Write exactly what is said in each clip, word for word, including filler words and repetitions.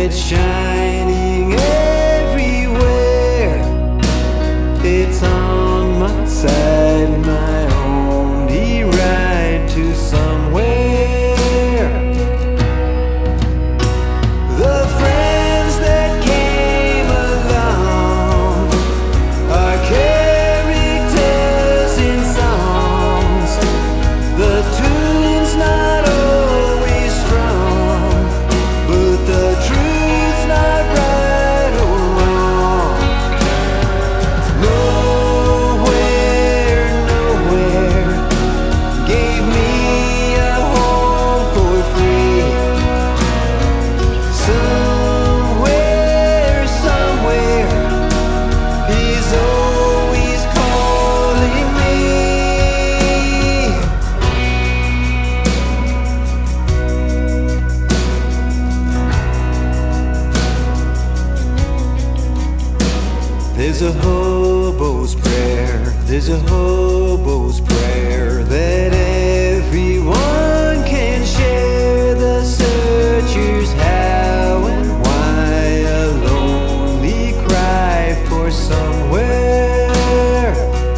It's shining everywhere. It's on my side, my only ride to somewhere. The friends that came along are characters in songs. The tune's not always strong, but the truth's not right or wrong. Nowhere, nowhere gave me a home for free. Somewhere, somewhere, he's always calling me. There's a hobo's prayer, there's a hobo's prayer that everyone can share. The searchers how and why, a lonely cry for somewhere.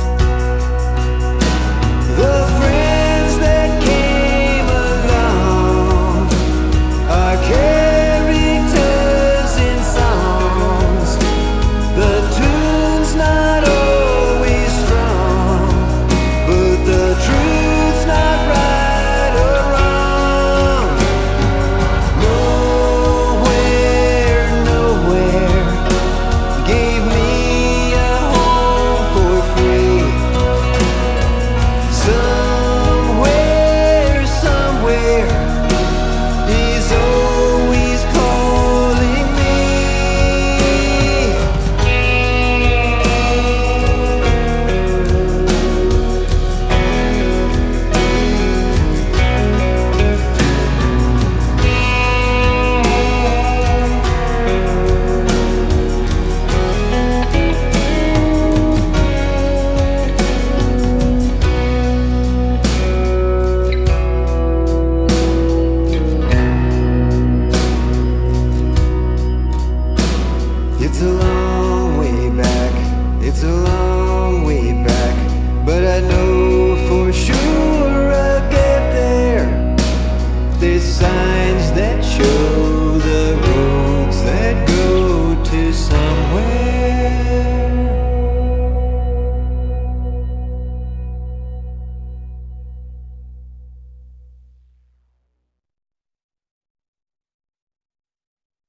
The friends that came along are characters in songs. The tune's not always strong, but the truth's not right or wrong. Nowhere, nowhere gave me a home for free. Somewhere, somewhere, he's always calling me. It's a long way back, it's a long way back, but I know for sure I'll get there. There's signs that show